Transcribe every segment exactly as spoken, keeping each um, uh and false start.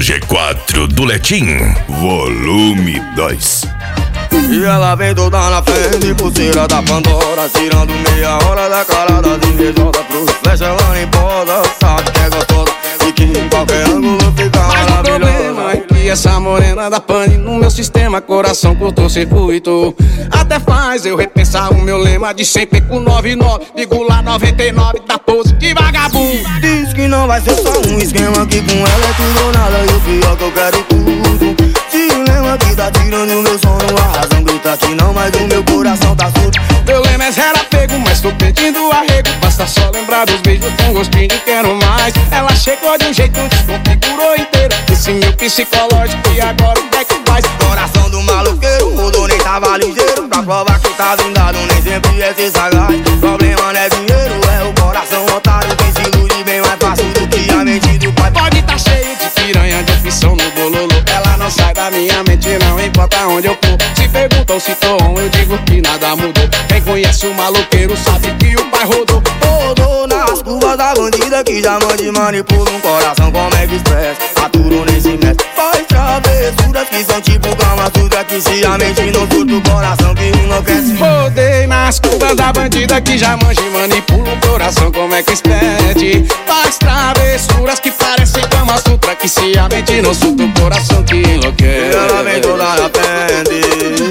G quatro do Letim, volume dois. E ela vem toda na frente, pulseira da Pandora, tirando meia hora da cara das invejosas. Pro flecha ela nem posa, sabe que é gostosa e que em qualquer ângulo fica maravilhosa. Mas o problema é que essa morena da pane no meu sistema, coração cortou circuito. Até faz eu repensar o meu lema de sempre com noventa e nove, digo lá noventa e nove da pose de vagabundo. Diz que não vai ser só um esquema, que com ela é tudo ou nada, e o pior que eu quero tudo. Dilema que tá tirando meu sono, a razão grita que não, mas o meu coração tá surdo. Meu lema é zero apego, mas tô pedindo arrego. Basta só lembrar dos beijos com gostinho de quero mais. Ela chegou de um jeito, desconfigurou inteiro esse meu psicológico, e agora o que é que faz? Coração do maloqueiro, rodou nem tava ligeiro. Pra provar que tá blindado, nem sempre é ser sagaz. Problema não é dinheiro, é o coração otário. Quem se ilude bem mais fácil do que a mente do pai. Pode tá cheio de piranha, de opção no bololô. Ela não sai da minha mente, não importa onde eu for. Se perguntam se tô on, eu digo que nada mudou. Quem conhece o maloqueiro sabe que o pai rodou. Rodou nas curvas da bandida que já mande manipula um coração como é que expressa. Aturo nem se mete, faz travessuras que são tipo Kama Sutra, que se a mente não surta o coração que enlouquece. Rodei nas curvas da bandida que já manja e manipula o coração como é que expede. Faz travessuras que parecem Kama Sutra, que se a mente não surta o coração que enlouquece. E ela vem toda na frente,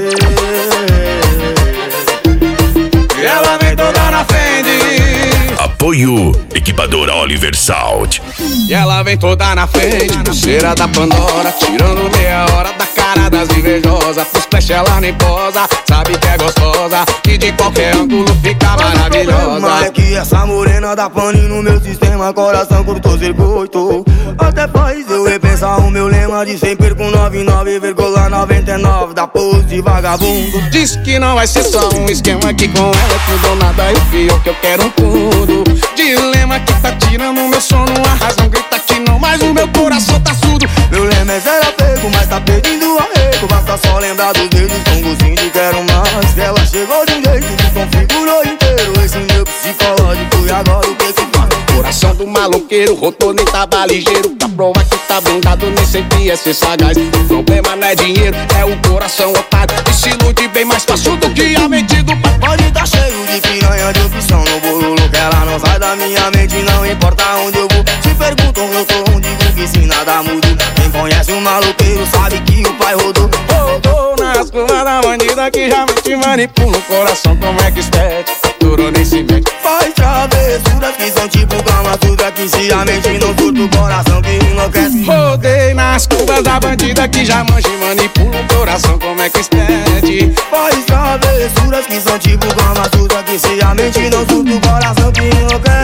e ela vem toda na frente. Apoio Equipadora Oliver Sound. E ela vem toda na frente, pulseira da Pandora, tirando meia hora da cara das invejosas. Pros flash ela nem posa, sabe que é gostosa e de qualquer ângulo fica maravilhosa. Mas é que essa morena da pane no meu sistema, coração cortou circuito. Até faz eu repensar o meu lema de sempre com noventa e nove vírgula noventa e nove da pose de vagabundo. Diz que não vai ser só um esquema, que com ela é tudo ou nada, e o pior que eu quero um tudo. Dilema que tá tirando meu sono, a razão grita que não, mas o meu coração tá surdo. Meu lema é zero apego, mas tá pedindo arrego. Basta só lembrar dos dedos com gostinho de quero mais. Ela chegou de um jeito que configurou inteiro esse meu psicológico, e agora o que que faz? Coração do maloqueiro, rodou nem tava ligeiro. Pra provar que tá blindado, nem sempre é ser sagaz. O problema não é dinheiro, é o coração otário, que se ilude bem mais fácil do que a mente do pai. Pode tá cheio de piranha, de opção no bololo, que ela não sai da minha mente, não importa onde eu vou. Se perguntam eu tô onde, digo que se nada muda. Quem conhece o maloqueiro sabe que o pai rodou. Rodou nas curvas da bandida que já te manipula o coração como é que expede. Aturo nem se mete, faz travessuras que são tipo Kama Sutra, que se a mente não surta o coração que enlouquece. Rodei nas curvas da bandida que já manja e manipula o coração como é que expede. Faz travessuras que são tipo Kama Sutra, que se a mente não surta o coração que enlouquece.